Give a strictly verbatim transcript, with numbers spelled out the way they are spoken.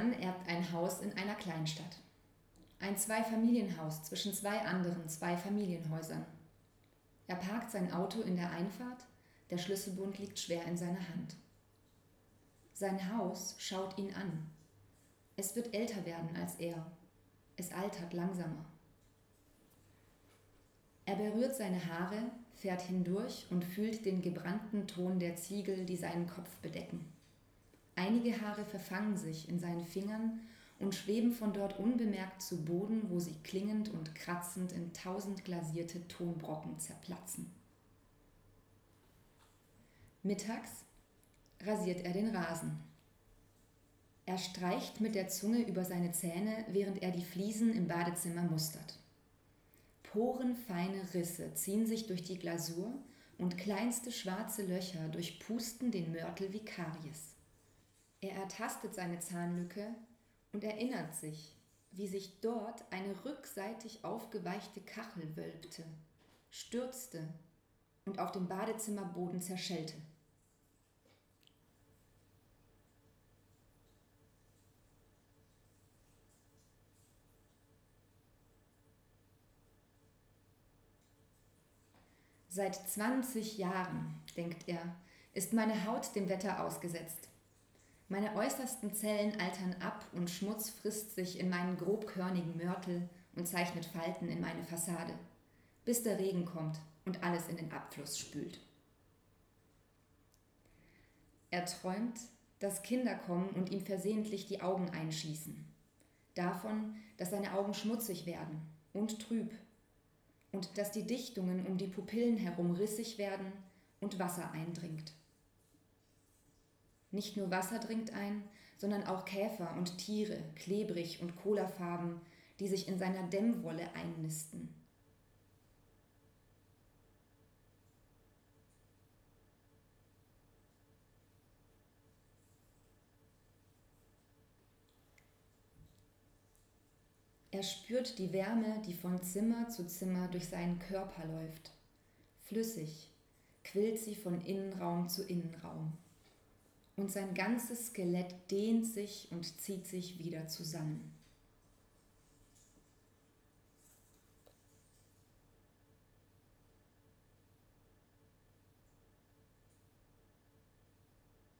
Mann erbt ein Haus in einer Kleinstadt. Ein Zweifamilienhaus zwischen zwei anderen Zweifamilienhäusern. Er parkt sein Auto in der Einfahrt, der Schlüsselbund liegt schwer in seiner Hand. Sein Haus schaut ihn an. Es wird älter werden als er. Es altert langsamer. Er berührt seine Haare, fährt hindurch und fühlt den gebrannten Ton der Ziegel, die seinen Kopf bedecken. Einige Haare verfangen sich in seinen Fingern und schweben von dort unbemerkt zu Boden, wo sie klingend und kratzend in tausend glasierte Tonbrocken zerplatzen. Mittags rasiert er den Rasen. Er streicht mit der Zunge über seine Zähne, während er die Fliesen im Badezimmer mustert. Porenfeine Risse ziehen sich durch die Glasur und kleinste schwarze Löcher durchpusten den Mörtel wie Karies. Er ertastet seine Zahnlücke und erinnert sich, wie sich dort eine rückseitig aufgeweichte Kachel wölbte, stürzte und auf dem Badezimmerboden zerschellte. Seit zwanzig Jahren, denkt er, ist meine Haut dem Wetter ausgesetzt. Meine äußersten Zellen altern ab und Schmutz frisst sich in meinen grobkörnigen Mörtel und zeichnet Falten in meine Fassade, bis der Regen kommt und alles in den Abfluss spült. Er träumt, dass Kinder kommen und ihm versehentlich die Augen einschießen. Davon, dass seine Augen schmutzig werden und trüb und dass die Dichtungen um die Pupillen herum rissig werden und Wasser eindringt. Nicht nur Wasser dringt ein, sondern auch Käfer und Tiere, klebrig und kolafarben, die sich in seiner Dämmwolle einnisten. Er spürt die Wärme, die von Zimmer zu Zimmer durch seinen Körper läuft. Flüssig quillt sie von Innenraum zu Innenraum. Und sein ganzes Skelett dehnt sich und zieht sich wieder zusammen.